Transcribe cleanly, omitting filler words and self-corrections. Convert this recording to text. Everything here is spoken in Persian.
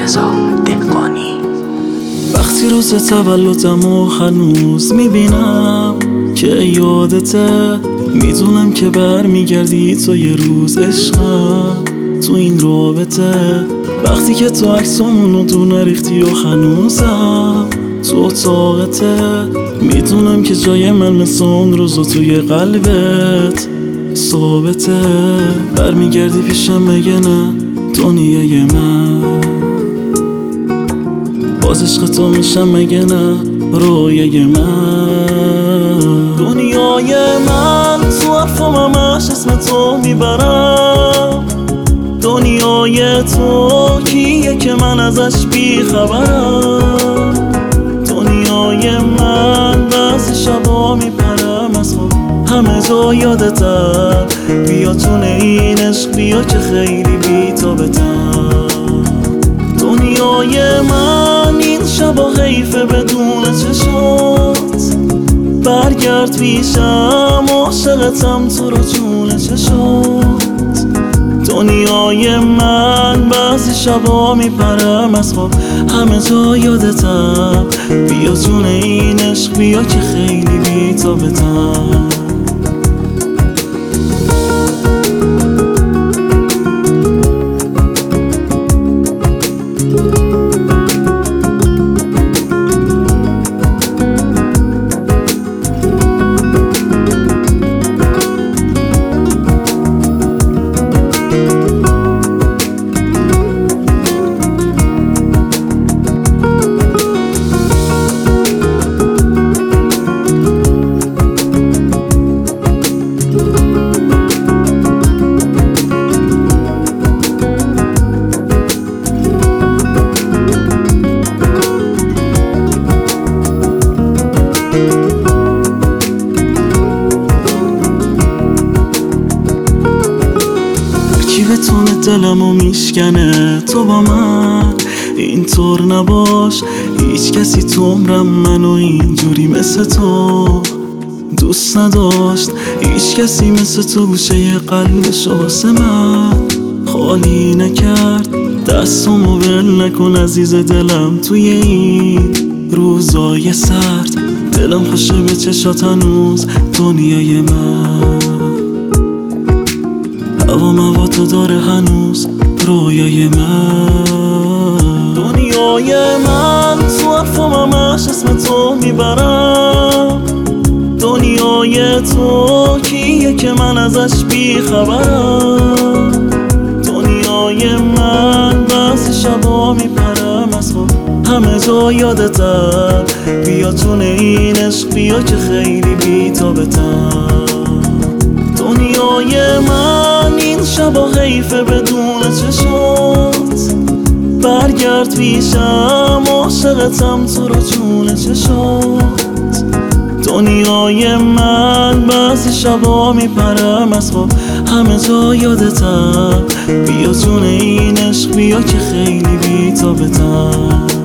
رضا دهقانی. وقتی روز تولدمو هنوز میبینم که یادته، میدونم که برمیگردی تو یه روز عشقم تو این رابطه. وقتی که تو عکسامونو دونه ریختی و هنوزم تو اتاقته، میدونم که جای من مثل اون روزا توی قلبت ثابته. برمیگردی پیشم مگه نه دنیای من، باز عشق تو میشم مگه نه رویای من. دنیای من تو حرفم همش اسم تو میبرم، دنیای تو کیه که من ازش بیخبرم. دنیای من بعضی شبا میپرم از خواب همه جا یادتم، بیا تو این عشق بیا که خیلی بی‌تابتم. دنیای من این شبا حیفه بدون چشات، برگرد پیشم عاشقتم تو رو جون چشات. دنیای من بعضی شبا میپرم از خواب همه جا یادتم، بیا جون این عشق بیا که خیلی بی‌تابتم. بتونه دلمو میشکنه تو با من اینطور نباش. هیچ کسی تو عمرم منو اینجوری مثل تو دوست نداشت، هیچ کسی مثل تو گوشه قلبشو واسه من خالی نکرد. دستمو ول نکن عزیز دلم توی این روزای سرد، دلم خوشه به چشات هنوز دنیای من. هوا مواتو داره هنوز رویای من. دنیای من تو حرفم همش اسم تو میبرم، دنیای تو کیه که من ازش بیخبرم. دنیای من بعضی شبا میپرم از خواب همه جا یادتم، بیا تو این عشق بیا که خیلی بی‌تابتم. دنیای من این شبا حیفه بدون چشات، برگرد پیشم عاشقتم تو رو جون چشات. دنیای من بعضی شبا میپرم از خواب همه جا یادتم، بیا جون این عشق بیا که خیلی بی‌تابتم.